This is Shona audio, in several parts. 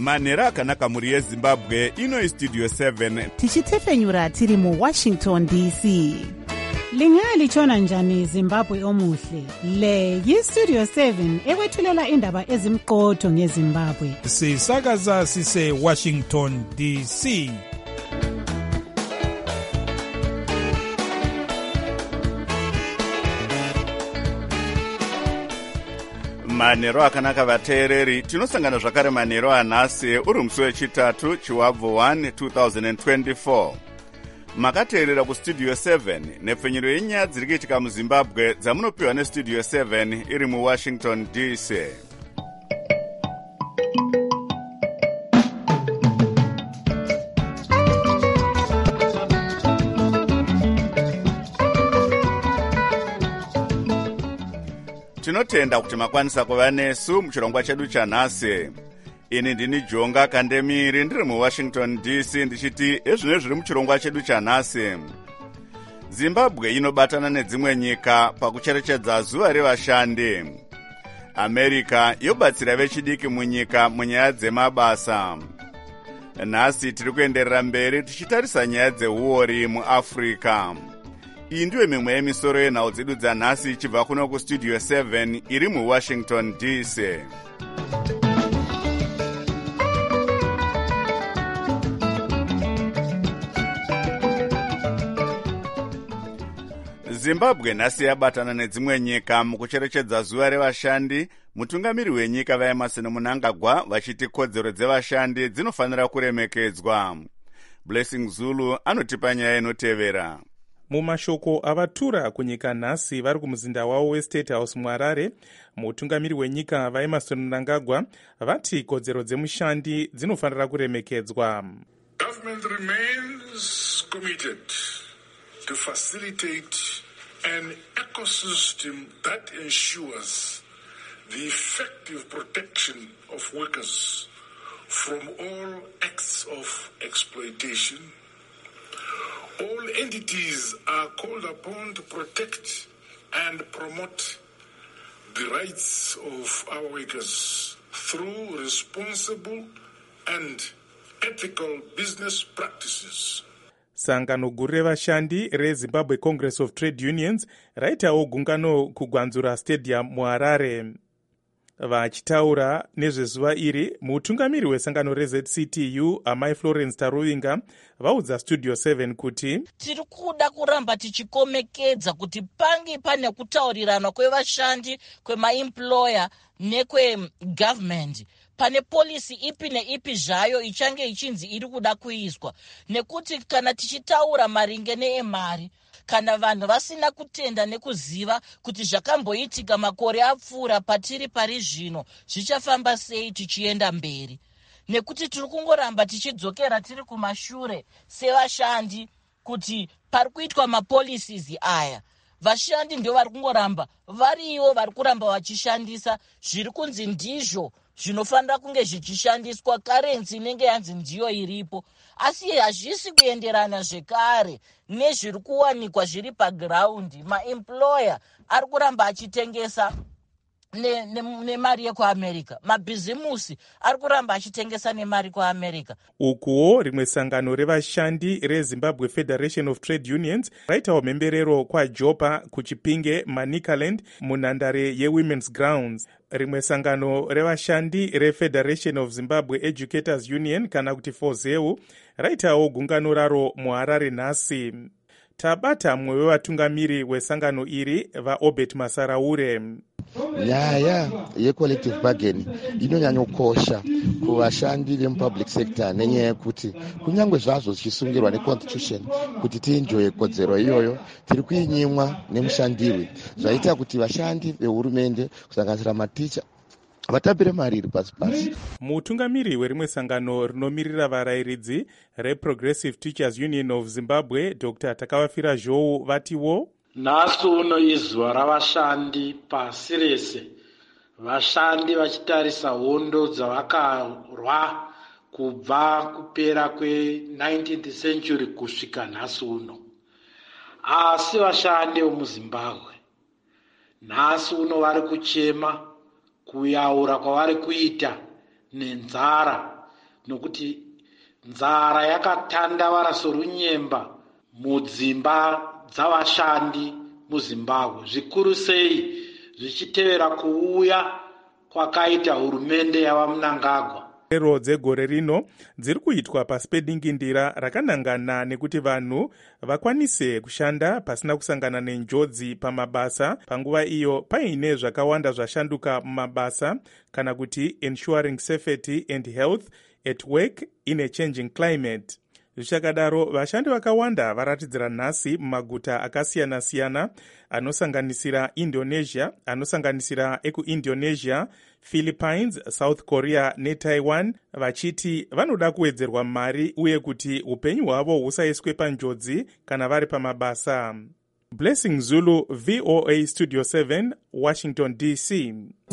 manhero akanaka mhuri yezimbabwe. Ino Studio 7 tichitefenyura tiri muWashington DC. Lingalitshona njani Zimbabwe omuhle? Le yiStudio 7 ekwethulela indaba ezimqotho ngeZimbabwe. Sisakaza sise Washington DC. manhero akanaka vateereri. Tinosangana zvakare manhero anhasi uri musi wechitatu chiwabvu 1 2024. Makateerera kuStudio 7 nepfenyuro yenyaya dziri kuitika muZimbabwe dzamunopiwa neStudio 7 iri muWashington DC. Tinotenda kuti makwanisa kuva nesu muchirongwa chedu chanhasi. Ini ndini Jonga Kandemiri ndiri muWashington DC ndichiti ezvino zviri muchirongwa chedu chanhasi. Zimbabwe inobatana nedzimwe nyika pakucherechedza zuva revashandi. America yobatsira vechidiki munyika munyaya dzemabasa. Nhasi tiri kuenderera mberi tichitarisa nyaya dzeuori muAfrica. Iyi ndiyo mimwe yemisoro yenhau dzedu dzanhasi ichibva kuno kuStudio 7 iri muWashington DC. Zimbabwe nhasi yabatana nedzimwe nyika mukucherechedza zuva revashandi. Mutungamiri wenyika vaEmmerson Mnangagwa vachiti kodzero dzevashandi dzinofanira kuremekedzwa. Blessing Zulu anotipa nyaya inotevera. Mumashoko avatura kunyika nhasi vari kumuzinda wavo weState House muHarare, mutungamiri wenyika vaEmmerson Mnangagwa vati kodzero dzemushandi dzinofanira kuremekedzwa. Government remains committed to facilitate an ecosystem that ensures the effective protection of workers from all acts of exploitation. All entities are called upon to protect and promote the rights of our workers through responsible and ethical business practices. Sangano guru revashandi reZimbabwe Congress of Trade Unions raitawo gungano kugwanzura stadium muHarare. Vachitaura nezvezuva iri, mutungamiri wesangano reZCTU Amai Florence Taruvinga vaudza Studio 7 kuti tiri kuda kuramba tichikomekedza kuti pange pane kutaurirana kwevashandi, kwemaemployer nekwegovernment. Pane policy ipi neipi zvayo ichange ichinzi iri kuda kuiswa, nekuti kana tichitaura maringe neemari, kana vanhu vasina kutenda nekuziva kuti zvakamboitika makore apfuura patiri pari zvino zvichafamba sei tichienda mberi, nekuti tiri kungoramba tichidzokera tiri kumashure sevashandi kuti pari kuitwa mapolicies aya. Vashandi ndio vari kungoramba variwo vari kuramba vachishandisa zviri kunzi ndizvo zvinofanira kunge zvichishandiswa, karenzi inenge yanzi ndiyo iripo, asi hazvisi kuenderana zvekare nezviri kuwanikwa zviri pagiraundi. Maemployer ari kuramba achitengesa nemari yekuAmerica, mabhizimusi ari kuramba achitengesa nemari kuAmerica. Ukuwo rimwe sangano revashandi reZimbabwe Federation of Trade Unions raitawo mhemberero kwaJopa kuChipinge Manicaland munhandare yeWomen's Grounds. Rimwe sangano revashandi reFederation of Zimbabwe Educators Union kana kuti FOZEU raitawo gungano raro muHarare nhasi. Tabata mumwe wevatungamiri wesangano iri vaObert Masaraure. Nyaya yecollective bargaining inonyanyokosha kuvashandi vemupublic sector nenyaya yekuti kunyange zvazvo zvichisungirwa neconstitution kuti tienjoye kodzero iyoyo, tiri kuinyimwa nemushandirwi, zvaita kuti vashandi vehurumende kusanganisira maticha vatambire mari iri pasi pasi. Mutungamiri werimwe sangano rinomirira varayiridzi reProgressive Teachers Union of Zimbabwe Dr. Takavafira Zhou vatiwo nhasi uno izuva ravashandi pasi rese, vashandi vachitarisa hondo dzavakarwa kubva kupera kwe19th century kusvika nhasi uno. Asi vashandi vemuZimbabwe nhasi uno vari kuchema kuyaura kwavari kuita nenzara nokuti nzara yakatandavara sorunyemba mudzimba dzavashandi muZimbabwe, zvikuru sei zvichitevera kuuya kwakaita hurumende yavaMnangagwa. Ero dzegore rino dziri kuitwa pasi pedingindira rakanangana nekuti vanhu vakwanise kushanda pasina kusangana nenjodzi pamabasa, panguva iyo paine zvakawanda zvashanduka mumabasa, kana kuti ensuring safety and health at work in a changing climate. Zvichakadaro, vashandi vakawanda varatidzira nhasi mumaguta akasiyana-siyana anosanganisira Indonesia, anosanganisira ekuIndonesia, Philippines, South Korea neTaiwan, vachiti vanoda kuwedzerwa mari uye kuti upenyu hwavo husaiswe panjodzi kana vari pamabasa. Blessing Zulu, VOA Studio 7, Washington DC.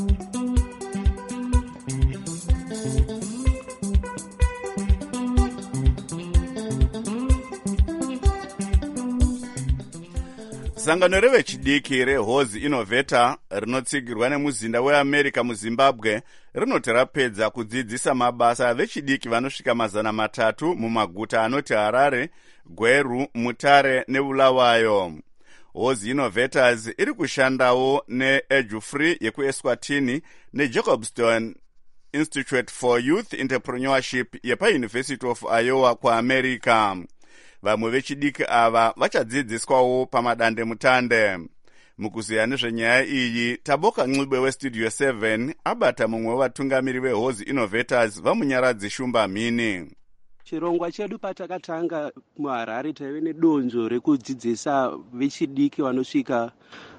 Sangano revechidiki reHozi Innovator rinotsigirwa nemuzinda weAmerica muZimbabwe rinoti rapedza kudzidzisa mabasa vechidiki vanosvika 300 mumaguta anoti Harare, Gweru, Mutare neBulawayo. Hozi Innovators iri kushandawo neEdufree yekuEswatini neJacobstown Institute for Youth Entrepreneurship yepaUniversity of Iowa kuAmerica. Vamwe vechidiki ava vachadzidziswawo pamadande mutande. Mukuziya nezvenyaya iyi, Taboka Ncube weStudio 7 abata mumwe wevatungamiri veHozi Innovators vamunyaradzi Shumba Mhini. Chirongwa chedu patakatanga muHarare taive nedonzvo rekudzidzisa vechidiki vanosvika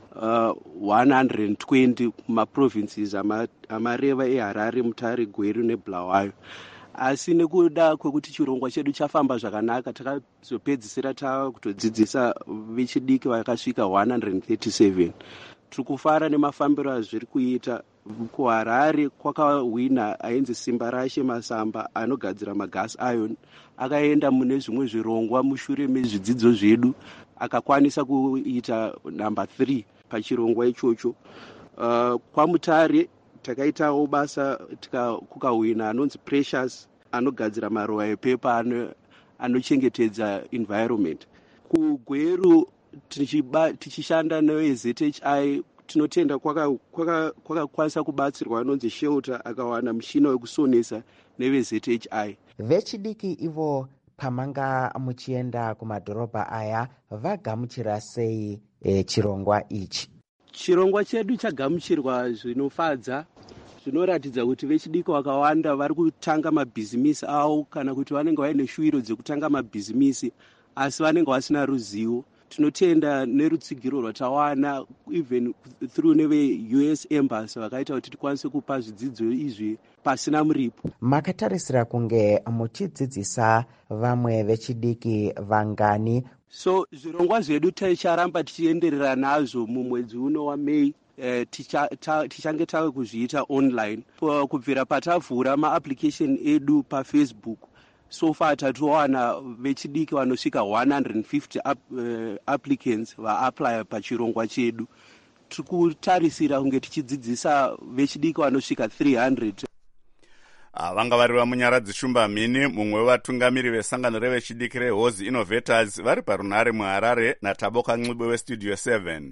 120 mumaprovinces amareva eHarare, Mutare, Gweru neBulawayo. Asi nekuda kwekuti chirongwa chedu chafamba zvakanaka, takazopedzisira takutodzidzisa vechidiki vakasvika 137. Tiri kufara nemafambiro azviri kuita. KuHarare kwakahwina ainzi Simba Rashe Masamba anogadzira magas iron, akaenda mune zvimwe zvirongwa mushure mezvidzidzo zvedu akakwanisa kuita number 3 pachirongwa ichocho. KwaMutare takaitawo basa kukahwina anonzi Precious anogadzira maruva epepa anochengetedza environment. KuGweru tichishanda neweZHI tinotenda kwakakwanisa kubatsirwa anonzi Shelter akawana mushina wekusonesa neweZHI. Vechidiki ivo pamanga muchienda kumadhorobha aya vagamuchira sei chirongwa ichi? Chirongwa chedu chagamuchirwa zvinofadza, zvinoratidza kuti vechidiki vakawanda vari kutanga mabhizimisi avo kana kuti vanenge vaine shuwiro dzekutanga mabhizimisi asi vanenge vasina ruzivo. Tinotenda nerutsigiro rwatawana even through neve-US Embassy vakaita kuti tikwanise kupa zvidzidzo izvi pasina muripo. Makatarisira kunge muchidzidzisa vamwe vechidiki vangani? So zvirongwa zvedu ticharamba tichienderera nazvo mumwedzi uno waMei. Tichange tave kuzviita online kubvira patavhura maapplication edu paFacebook. So far tatowana vechidiki vanosvika 150 applicants vaapply pachirongwa chedu. Tiri kutarisira kunge tichidzidzisa vechidiki vanosvika 300. Vanga vari vamunyaradzi Shumba Mhini, mumwe wevatungamiri vesangano revechidiki reHozi Innovators vari parunhare muHarare, naTaboka Ncube weStudio 7.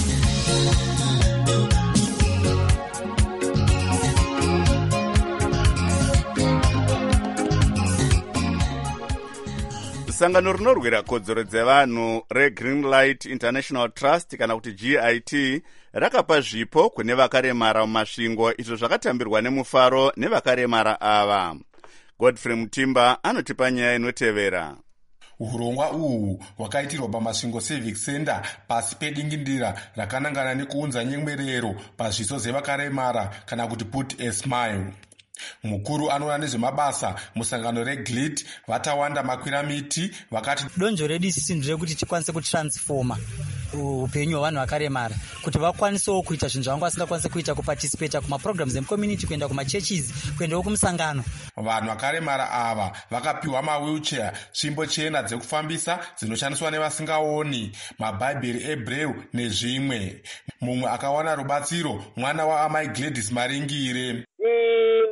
Sangano rinorwira kodzero dzevanhu reGreenlight International Trust kana kuti GIT rakapa zvipo kune vakaremara mumasvingo, izvo zvakatambirwa nemufaro nevakaremara ava. Godfrey Mutimba anotipa nyaya inotevera. Urongwa uhu hwakaitirwa pamasvingo Civic Center pasi pedingindira rakanangana nekuunza nyemwerero pazviso zevakaremara kana kuti Put a Smile. Mukuru anoona nezvemabasa musangano reGLIT Vatawanda Makwiramiti vakati donzvo redu isisi nderekuti tikwanise kutransforma upenyu hwevanhu vakaremara kuti vakwanisewo kuita zvinhu zvavanga vasingakwanise kuita, kuparticipata kumaprograms emucommunity, kuenda kumachurches, kuendawo kumusangano. Vanhu vakaremara ava vakapiwa mawheelchair, svimbo chena dzekufambisa dzinoshandiswa nevasingaoni, mabhaibheri eBraille nezvimwe. Mumwe akawana rubatsiro mwana waamai Gladys Maringire.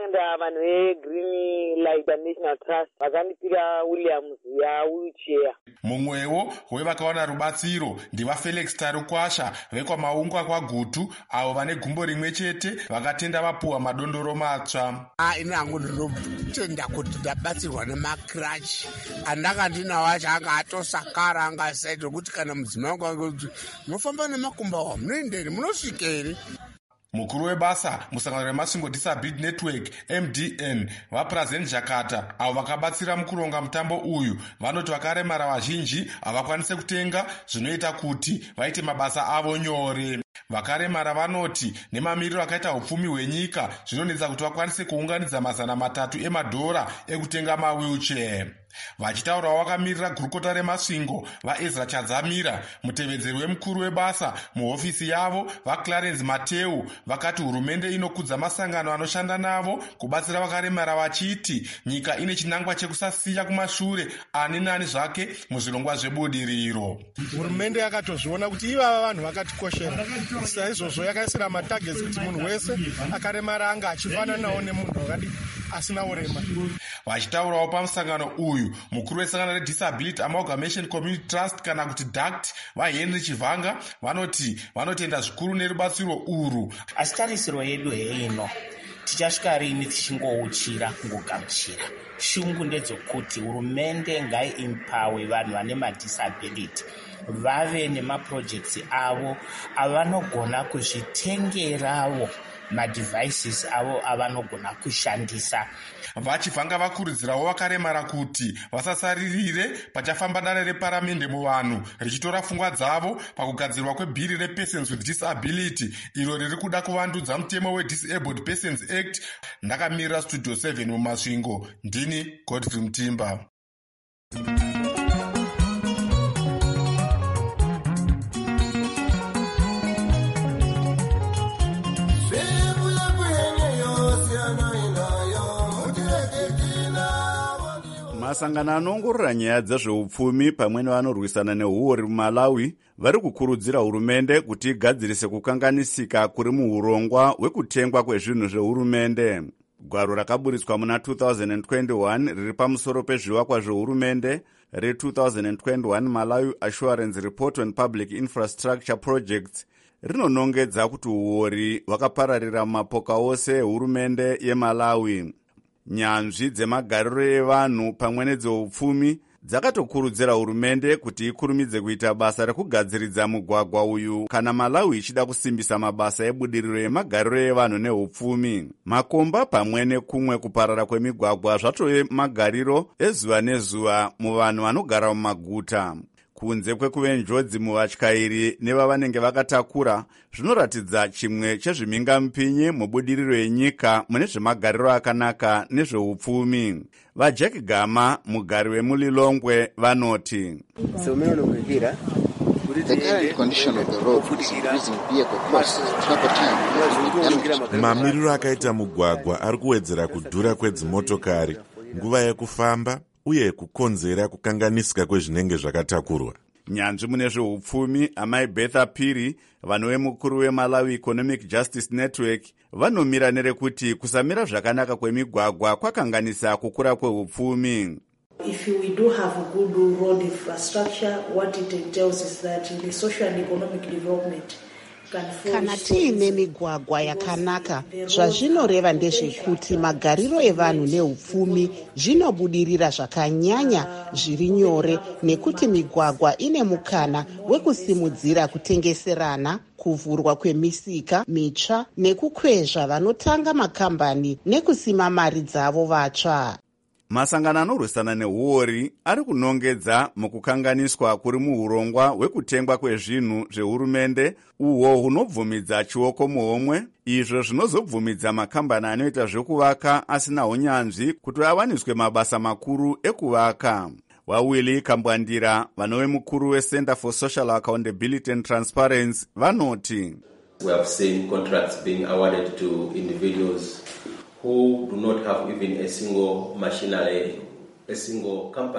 vakawanda vanhu vegreen light national trust vakandipira williams yawheelchair. mumwewo wevakawana rubatsiro ndivafelix tarukwasha vekwamaungwa kwagutu avo vane gumbo rimwe chete vakatenda vapuwa madondoro matsva. ini hangu ndinotenda kuti ndabatsirwa nemakrachi andakandinawo acho anga atosakara anga asaiti kuti kana mudzimai wangu munofamba nemakumba wa munoenderi munosvikeri. mukuru webasa musangano remasingo disability network mdn vapresident jakata avo vakabatsira mukuronga mutambo uyu vanoti vakaremara vazhinji havakwanise kutenga zvinoita kuti vaite mabasa avo nyore. vakaremara vanoti nemamiriro akaita upfumi hwenyika zvinonetsa kuti vakwanise kuunganidza $300 emadhora ekutenga mawheelchair. vachitaurawo vakamirira gurukota remasvingo vaezra chadzamira mutevedzeri wemukuru webasa muhofisi yavo vaclarence mateu vakati hurumende inokudza masangano anoshanda navo kubatsira vakaremara vachiti nyika ine chinangwa chekusasiya kumashure ani nani zvake muzvirongwa zvebudiriro. hurumende yakatozviona kuti ivava vanhu vakatikoshera saizvozvo yakaisira matagets kuti munhu wese akaremara anga achifananawo nemunhu wakadi asina urema. vachitaurawo pamusangano uyu mukuru wesangano redisability amalgamation community trust kana kuti dact vahenry chivhanga vanoti vanotenda zvikuru nerubatsiro urwu. asi tarisiro yedu heino tichasvika rini tichingouchira kungogamuchira. shungu ndedzokuti hurumende ngaiimpawe vanhu vane madisability vave nemaprojects avo avanogona kuzvitengerawo madhivices avo avanogona kushandisa. vachivhanga vakurudzirawo vakaremara kuti vasasaririre pachafamba dare reparamende muvanhu richitora pfungwa dzavo pakugadzirwa kwebhiri repersons with disability iro riri kuda kuvandudza mutemo wedisabled persons act. ndakamirira studio 7 mumasvingo ndini Godfrey Mutimba. masangano anoongorora nyaya dzezveupfumi pamwe nevanorwisana neuori mumalawi vari kukurudzira hurumende kuti igadzirise kukanganisika kuri muurongwa hwekutengwa kwezvinhu zvehurumende. gwaro rakaburitswa muna 2021 riri pamusoro pezvivakwa zvehurumende re-2021 Malawi Assurance Report on Public Infrastructure Projects rinonongedza kuti uori hwakapararira mumapoka ose ehurumende yemalawi. nyanzvi dzemagariro evanhu pamwe nedzeupfumi dzakatokurudzira hurumende kuti ikurumidze kuita basa rekugadziridza mugwagwa uyu kana Malawi ichida kusimbisa mabasa ebudiriro yemagariro evanhu neupfumi. makomba pamwe nekumwe kuparara kwemigwagwa zvatove magariro ezuva nezuva muvanhu vanogara mumaguta. kunze kwekuve njodzi muvatyairi nevavanenge vakatakura zvinoratidza chimwe chezvimhingamupinyi mubudiriro yenyika mune zvemagariro akanaka nezveupfumi. vajack gama mugari wemulilongwe vanoti mamiriro akaita mugwagwa ari kuwedzera kudhura kwedzimotokari, nguva yekufamba uye kukonzera kukanganisika kwezvinenge zvakatakurwa. nyanzvi mune zveupfumi amai Betha Piri vanhu vemukuru weMalawi Economic Justice Network vanomira nerekuti kusamira zvakanaka kwemigwagwa kwakanganisa kukura kweupfumi. If we do have a good road infrastructure, what it entails is that in the social and economic development kana tiine migwagwa yakanaka zvazvinoreva ndezvekuti magariro evanhu neupfumi zvinobudirira zvakanyanya zviri nyore nekuti migwagwa ine mukana wekusimudzira kutengeserana, kuvhurwa kwemisika mitsva nekukwezva vanotanga makambani nekusima mari dzavo vatsva. masangano anorwisana neuori ari kunongedza mukukanganiswa kuri muurongwa hwekutengwa kwezvinhu zvehurumende uhwo hunobvumidza chioko muhomwe, izvo zvinozobvumidza makambani anoita zvekuvaka asina unyanzvi kuti avaniswe mabasa makuru ekuvaka. wawili kambwandira vanove mukuru weCenter for Social Accountability and Transparency vanoti we have seen contracts being awarded to individuals who do not have even a single machinery, a single company.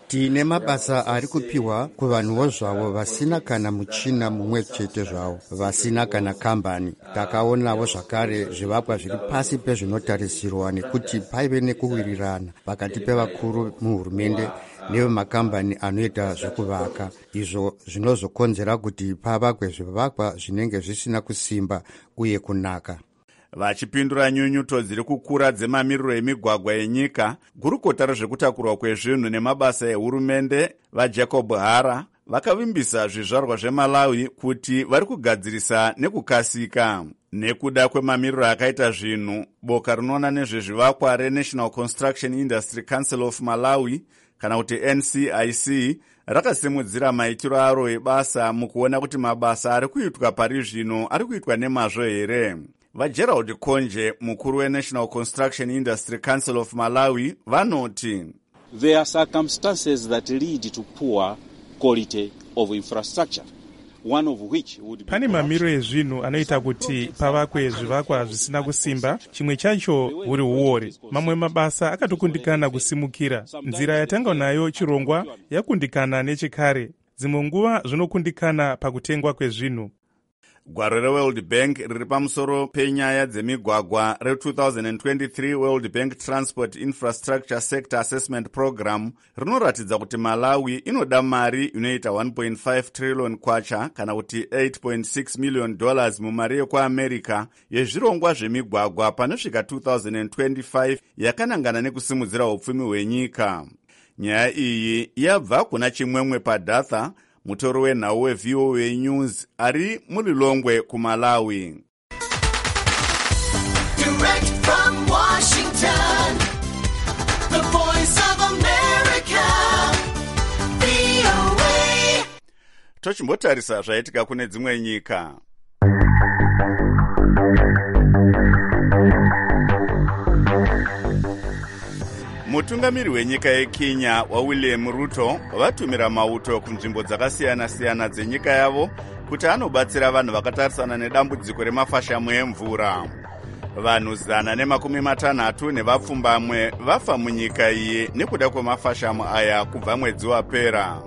tine mabasa ari kupiwa kuvanhuwo zvavo vasina kana muchina mumwe chete zvavo, vasina kana kambani. Takaonawo zvakare zvivakwa zviri pasi pezvinotarisirwa nekuti paive nekuwirirana pakati pevakuru muhurumende nevemakambani anoita zvekuvaka. Izvo zvinozokonzera kuti pavakwe zvivakwa zvinenge zvisina kusimba uye kunaka. Vachipindura nyunyuto dziri kukura dzemamiriro emigwagwa enyika, gurukota rezvekutakurwa kwezvinhu nemabasa ehurumende vaJacob Hara vakavimbisa zvizvarwa zveMalawi kuti vari kugadzirisa nekukasika. Nekuda kwemamiriro akaita zvinhu, boka rinoona nezvezvivakwa reNational Construction Industry Council of Malawi kana kuti NCIC rakasimudzira maitiro aro ebasa mukuona kuti mabasa ari kuitwa pari zvino ari kuitwa nemazvo here. VaGerald Konje, mukuru weNational Construction Industry Council of Malawi, vanoti there are circumstances that lead to poor quality of infrastructure. One of which would be pane mamiro ezvinhu anoita kuti pavakwe zvivakwa zvisina kusimba, chimwe chacho uri uore. Mamwe mabasa akatokundikana kusimukira. Nzira yatanga nayo chirongwa yakundikana nechekare. Dzimwe nguva zvinokundikana pakutengwa kwezvinhu. Gwaro reWorld Bank riri pamusoro penyaya dzemigwagwa re-2023 World Bank Transport Infrastructure Sector Assessment Program rinoratidza kuti Malawi inoda mari inoita 1.5 trillion kwacha kana kuti $8.6 million mumari yekuAmerica yezvirongwa zvemigwagwa panosvika 2025 yakanangana nekusimudzira upfumi hwenyika. Nyaya iyi yabva kuna Chimwemwe Padatha, mutori wenhau weVOA News ari muLilongwe kuMalawi. Direct from Washington, the voice of America, VOA. Tochimbotarisa zvaitika kune dzimwe nyika. Mutungamiri wenyika yeKenya waWilliam Ruto vatumira mauto kunzvimbo dzakasiyana-siyana dzenyika yavo kuti anobatsira vanhu vakatarisana nedambudziko remafashamu emvura. Vanhu 150 nevapfumbamwe vafa munyika iyi nekuda kwemafashamu aya kubva mwedzi wapera.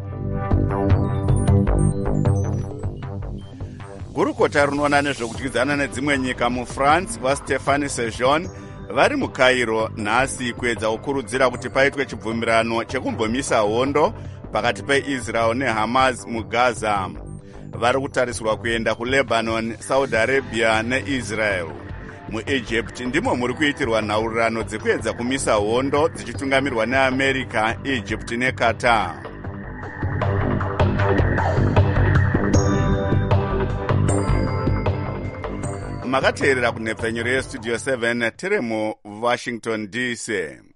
Gurukota rinoona nezvekudyidzana nedzimwe nyika muFrance vaStéphane Sejourne vari muCairo nhasi kuedza kukurudzira kuti paitwe chibvumirano chekumbomisa hondo pakati peIsrael neHamas muGaza. Vari kutarisirwa kuenda kuLebanon, Saudi Arabia neIsrael. MuEgypt ndimo muri kuitirwa nhaurirano dzekuedza kumisa hondo dzichitungamirwa neAmerica, Egypt neQatar. Makateerera kunhepfenyuro yestudio 7 tiri muWashington DC.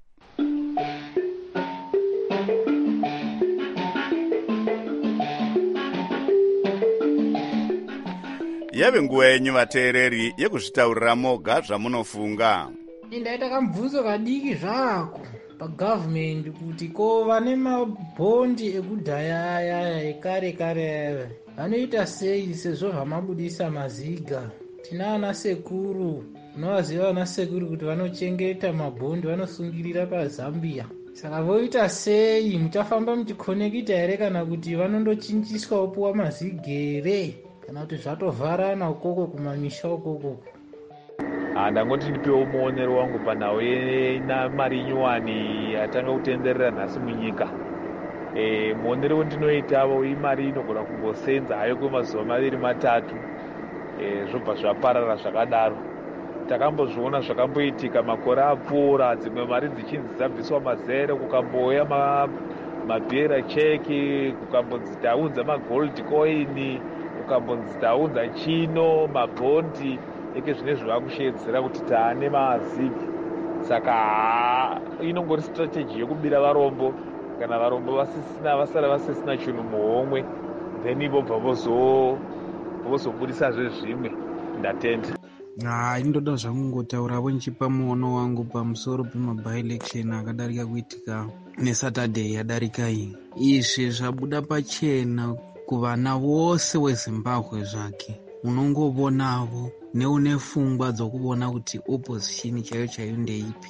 Yave nguva yenyu vateereri yekuzvitaurira moga zvamunofunga. Ndaita kamubvunzo kadiki zvako pagavhumendi kuti ko vane mabhondi ekudhaya aya ekare aya vanoita sei sezvo vamabudisa maziga. Tina ana sekuru, unovaziva ana sekuru kuti vanochengeta mabhondi, vanosungirira paZambia. Saka voita sei, muchafamba muchikonekita here kana kuti vanondochinjiswa opuwa mazigere kana kuti zvatovharana ukoko kumamisha ukoko? Ndangoti ndipewo muonero wangu panhau yenamari nyuwani yatanga kutenderera nhasi munyika. Muonero wandinoitavo imari inogona kungosenza hayo kwemazuva 2-3 zvobva zvaparara zvakadaro. Takambozviona zvakamboitika makore apfuura, dzimwe mari dzichinzi dzabviswa mazere, kukambouya mabhiera cheki, kukambonzi taunza magold coin, kukambonzi taunza chino, mabhondi eke zvine zvakushedzera kuti taane mazigi. Saka inongori strategy yekubira varombo, kana varombo vasara vasisina chinhu muhomwe, then vobva vozobudisa zvezvimwe. Ndatenda. Indoda zvakungotaurawo nchipa muono wangu pamusoro pemaby-election akadarika kuitika neSaturday yadarika iyi. Izvi zvabuda pachena kuvana vose weZimbabwe zvake. Unongovonavo neune pfungwa dzokuvona kuti opposition chaiyo ndeipi.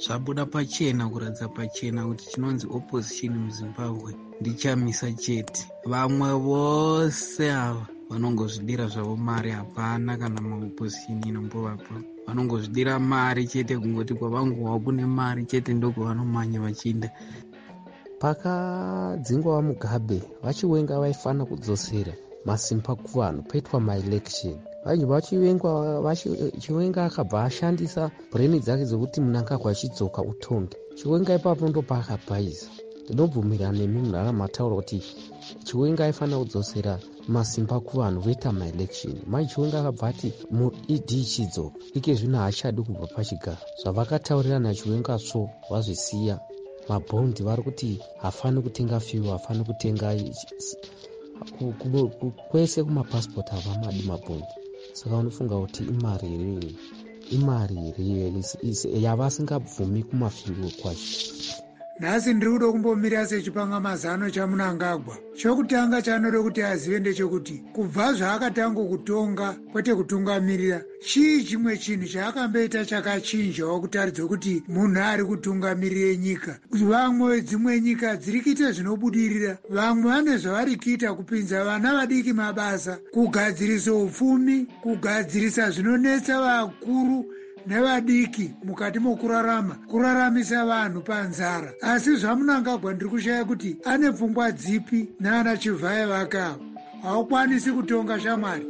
zvabuda pachena kuratidza pachena kuti chinonzi opposition muzimbabwe ndichamisa chete. Vamwe vose ava vanongozvidira zvavo mari, hapana kana maopposition inombovapo. Vanongozvidira mari chete, kungoti kwavangowa kune mari chete ndokovanomanya vachiinda. Pakadzingwa Mugabe vachiwenga vaifana kudzosera masimba kuvanhu paitwa maelection. Vanhu Chiwenga akabva ashandisa breni dzake dzokuti Mnangagwa achidzoka utongi. Chiwenga ipapo ndo paakabhaisa. Ndinobvumirana nemi munhu akamataura kuti Chiwenga aifana kudzosera masimba kuvanhu voita maelection. Manje Chiwenga akabva ati muED chidzoka ike zvino haachadi kubva pachigaro. Zvavakataurirana Chiwenga svo wazvisiya. Mabhondi vari kuti hafani kutenga fiwo, hafani kutenga kwese kumapasipoti havamadi mabhondi. Saka unofunga kuti imari here yavasingabvumi kumafiwo kwacho. Nhasi ndiri kuda kumbomirira sechipangamazano chaMnangagwa. Chokutanga chaanoda kuti azive ndechekuti kubva zvaakatanga kutonga kwete kutungamirira, chii chimwe chinhu chaakamboita chakachinjawo kutaridza kuti munhu ari kutungamirire nyika. Vamwe dzimwe nyika dziri kuita zvinobudirira, vamwe vane zvavari kuita kupinza vana vadiki mabasa, kugadzirisa upfumi, kugadzirisa zvinonetsa vakuru nevadiki mukati mokuraramisa vanhu panzara. Asi zvaMnangagwa ndiri kushaya kuti ane pfungwa dzipi naana Chivhaya vake avo. Haukwanisi kutonga shamwari.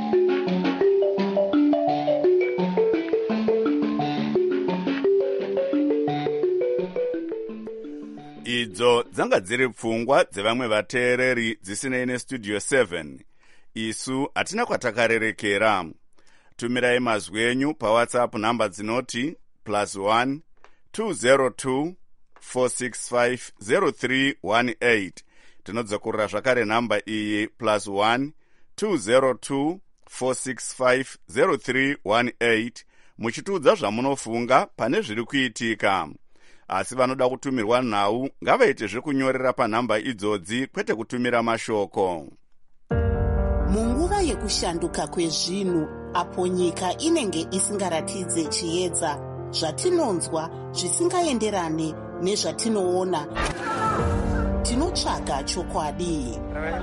Idzo dzanga dziri pfungwa dzevamwe vateereri dzisinei nestudio 7. Isu hatina kwatakarerekera. Tumirai mazwi enyu paWhatsApp namba dzinoti +1 202 465 0318. Tinodzokorera zvakare namba iyi +1 202 465 0318 muchitiudza zvamunofunga pane zviri kuitika. Asi vanoda kutumirwa nhau ngavaite zvekunyorera panhamba idzodzi kwete kutumira mashoko. Munguva yekushanduka kwezvinhu, apo nyika inenge isingaratidze chiedza, zvatinonzwa zvisingaenderane nezvatinoona, tinotsvaga chokwadi.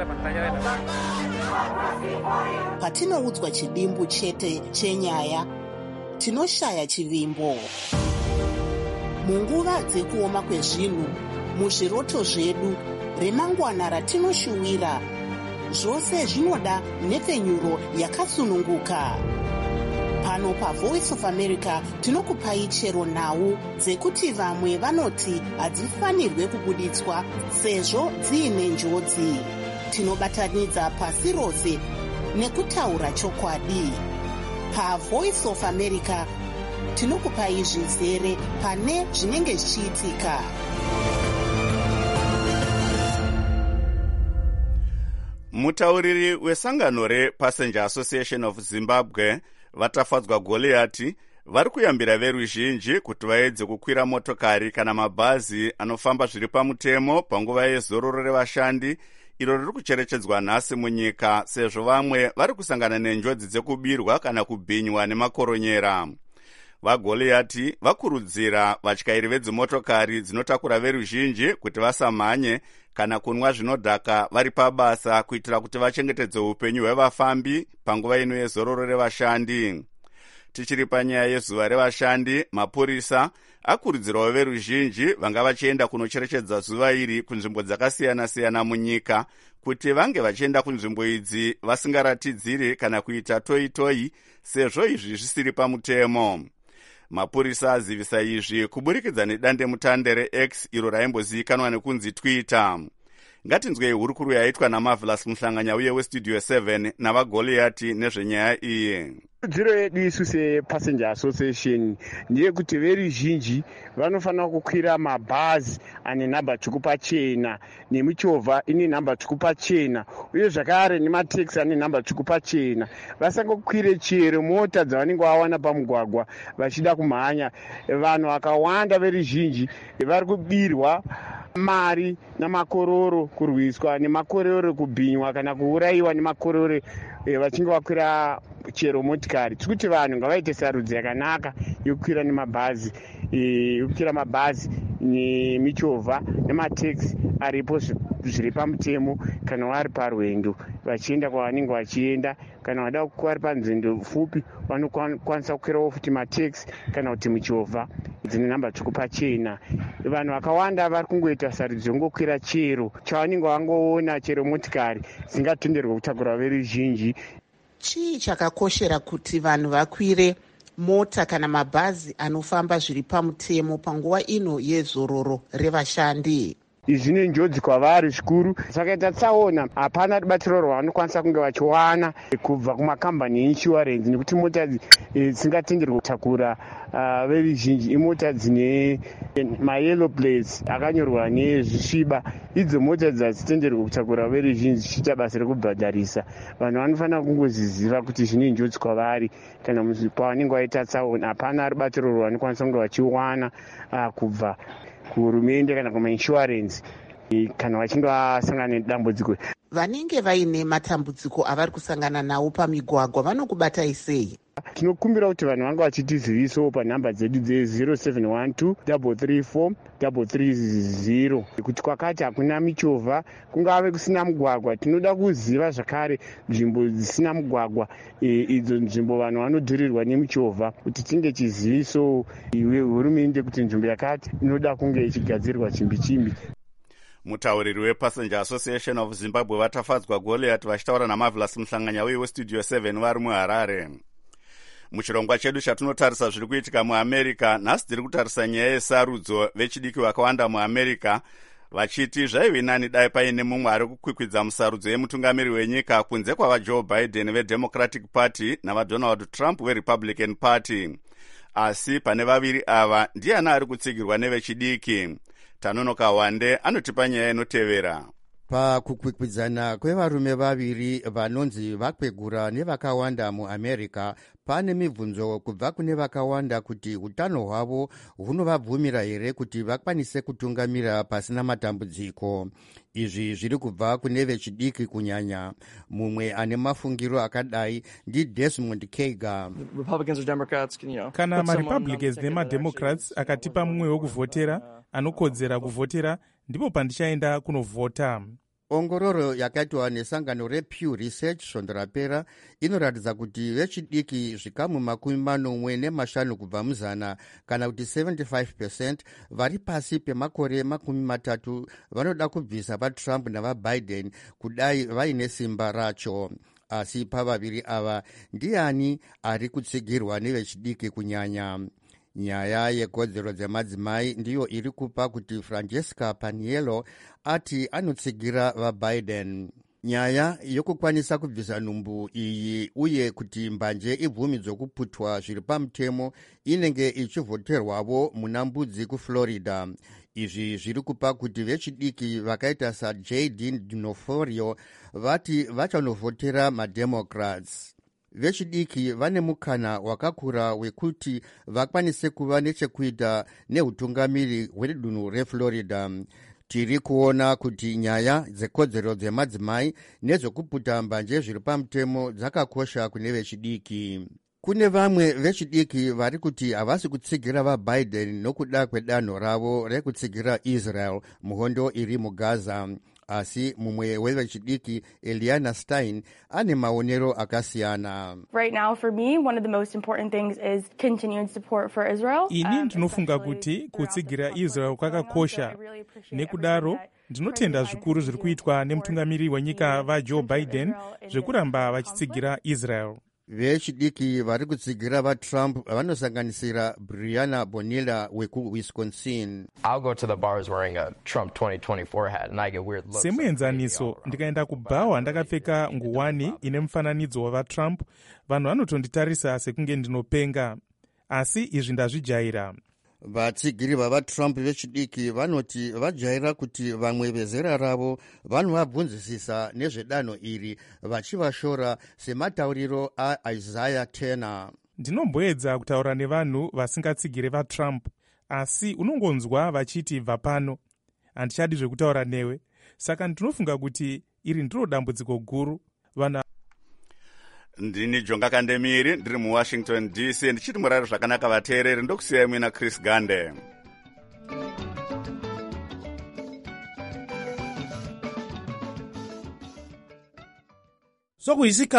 Patinoudzwa chidimbu chete chenyaya, tinoshaya chivimbo. Munguva dzekuoma kwezvinhu, muzviroto zvedu, remangwana ratinoshuwira, zvose zvinoda nhepfenyuro yakasununguka. Pano paVoice of America tinokupai chero nhau dzekuti vamwe vanoti hadzifanirwe kubuditswa sezvo dziine njodzi. Tinobatanidza pasi rose nekutaura chokwadi. PaVoice of America tinokupai zvizere pane zvinenge zvichiitika. Mutauriri wesangano rePassenger Association of Zimbabwe vatafadzwa Goliati vari kuyambira veruzhinji kuti vaedze kukwira motokari kana mabhazi anofamba zviri pamutemo panguva yezororo revashandi iro riri kucherechedzwa nhasi munyika, sezvo vamwe vari kusangana nenjodzi dzekubirwa kana kubhinywa nemakoronyera. VaGoliati vakurudzira vatyairi vedzimotokari dzinotakura veruzhinji kuti vasamhanye kana kunwa zvinodhaka vari pabasa, kuitira kuti vachengetedze upenyu hwevafambi panguva ino yezororo revashandi. Tichiri panyaya yezuva revashandi, mapurisa akurudzirawo veruzhinji vanga vachienda kunocherechedza zuva iri kunzvimbo dzakasiyana-siyana munyika kuti vange vachienda kunzvimbo idzi vasingaratidziri kana kuita toyi-toyi, sezvo izvi zvisiri pamutemo. Mapurisa azivisa izvi kuburikidza nedandemutande reX iro raimbozivikanwa nekunzi Twitter. Ngatinzwei hurukuru yaitwa naMarvelous Muhlanganya uye westudio 7 navaGoliati nezvenyaya iyi. Kurudziro yedu isu sePassenger Association ndeyekuti veruzhinji vanofanira kukwira mabhazi ane nhamba tsvuku pachena nemichovha ine nhamba tsvuku pachena uye zvakare nemateksi ane nhamba tsvuku pachena. Vasangokwire chero mota dzavanenge vawana pamugwagwa vachida kumhanya. Vanhu vakawanda veruzhinji vari kubirwa mari namakororo, kurwiswa nemakororo, kubhinywa kana kuurayiwa nemakororo vachinge vakwira chero motikari. Tiri kuti vanhu ngavaite sarudzo yakanaka yokukwira nemabhazi, yokukwira mabhazi nemichovha nemateksi aripo zviri pamutemo kana vari parwendo vachienda kwavanenge vachienda. Kana vada vari panzendo pfupi vanokwanisa kukwirawo futi mateksi kana kuti michovha dzine namba tsvuku pachena. Vanhu vakawanda vari kungoita sarudzo yongokwira chero chavanenge vangoona, chero motikari dzingatenderwa kutakura veruzhinji. Chii chakakoshera kuti vanhu vakwire mota kana mabhazi anofamba zviri pamutemo panguva ino yezororo revashandi? Izvi zvine njodzi kwavari zvikuru. Saka tatsaona hapana rubatsiro rwavanokwanisa kunge vachiwana kubva kumakambani einsurance, nekuti mota dzisingatenderwa kutakura veruzhinji imota dzine mayellow plates akanyorwa nezvisviba. Idzo mota dzadzitenderwa kutakura veruzhinji zvichiita basa rekubhadharisa. Vanhu vanofanira kungoziziva kuti zvine njodzi kwavari kana pavanenge vaita tsaona. Hapana rubatsiro rwavanokwanisa kunge vachiwana kubva kuhurumende kana kumainsurance kana vachinge vasangana nedambudziko. Vanenge vaine matambudziko avari kusangana nawo pamigwagwa vanokubatai sei? Tinokumbira kuti vanhu vanga vachitizivisawo panhamba dzedu dze0712 334 330 kuti kwakati hakuna michovha, kungave kusina mugwagwa. Tinoda kuziva zvakare nzvimbo dzisina mugwagwa, idzo nzvimbo vanhu vanodhurirwa nemichovha, kuti tinge chizivisawo hurumende kuti nzvimbo yakati inoda kunge ichigadzirwa chimbi. Mutauriri wePassenger Association of Zimbabwe vatafadzwa Goliath vachitaura naMarvelous Muhlanganya uye weStudio 7 vari muHarare. Muchirongwa chedu chatinotarisa zviri kuitika muAmerica, nhasi tiri kutarisa nyaya yesarudzo vechidiki vakawanda muAmerica vachiti zvaive nani dai paine mumwe ari kukwikwidza musarudzo yemutungamiri wenyika kunze kwavaJoe Biden veDemocratic Party navaDonald Trump veRepublican Party. Asi pane vaviri ava ndiani ari kutsigirwa nevechidiki? Tanonoka Wande anotipa nyaya inotevera. Pakukwikwidzana kwevarume vaviri vanonzi vakwegura nevakawanda muAmerica, pane mibvunzo kubva kune vakawanda kuti utano hwavo hunovabvumira here kuti vakwanise kutungamira pasina matambudziko. Izvi zviri kubva kune vechidiki kunyanya. Mumwe ane mafungiro akadai ndiDesmond Kega. Kana maRepublicans nemaDemocrats akatipa mumwe wokuvhotera anokodzera kuvhotera, ndipo pandichaenda kunovhota. Ongororo yakaitwa nesangano rePew Research svondo rapera inoratidza kuti vechidiki zvikamu 45 kubva muzana kana kuti 75% vari pasi pemakore 30 vanoda kubvisa vaTrump navaBiden kudai vaine simba racho. Asi pavaviri ava ndiani ari kutsigirwa nevechidiki kunyanya? Nyaya yekodzero dzemadzimai ndiyo iri kupa kuti Francesca Paniello ati anotsigira vaBiden. Nyaya yokukwanisa kubvisa nhumbu iyi uye kuti mbanje ibvumidzwe kuputwa zviri pamutemo inenge ichivhoterwavo muna Mbudzi kuFlorida. Izvi zviri kupa kuti vechidiki vakaita saJD D'Onofrio vati vachanovhotera maDemocrats. Vechidiki vane mukana wakakura wekuti vakwanise kuva nechekuita neutungamiri hwedunhu reFlorida. Tiri kuona kuti nyaya dzekodzero dzemadzimai nezvokuputa mbanje zviri pamutemo dzakakosha kune vechidiki. Kune vamwe vechidiki vari kuti havasi kutsigira vaBiden nokuda kwedanho ravo rekutsigira Israel muhondo iri muGaza. Asi mumwe wevechidiki Eliana Stein ane maonero akasiyana. Right now for me one of the most important things is continued support for Israel. Ini ndinofunga kuti kutsigira Israel kwakakosha. Nekudaro ndinotenda zvikuru zviri kuitwa nemutungamiri wenyika vaJoe Biden zvekuramba vachitsigira Israel. Vechidiki vari kutsigira vaTrump vanosanganisira Brianna Bonilla wekuWisconsin. I'll go to the bars wearing a Trump 2024 hat and I get weird looks. Semuenzaniso, ndikaenda kubhawa ndakapfeka nguwani ine mufananidzo wavaTrump, vanhu vanotonditarisa sekunge ndinopenga. Asi izvi ndazvijaira. Vatsigiri vavaTrump vechidiki vanoti vajaira kuti vamwe vezera ravo vanovabvunzisisa nezvedanho iri vachivashora sematauriro aIsaiah Turner. Ndinomboedza kutaura nevanhu vasingatsigiri vaTrump, asi unongonzwa vachiti bva pano, handichadi zvekutaura newe. Saka ndinofunga kuti iri ndiro dambudziko guru. ndini Jonga Kandemiri ndiri muWashington DC ndichiti murari zvakanaka vateereri. Ndokusiyai muina Chris Gande. Sokuhisika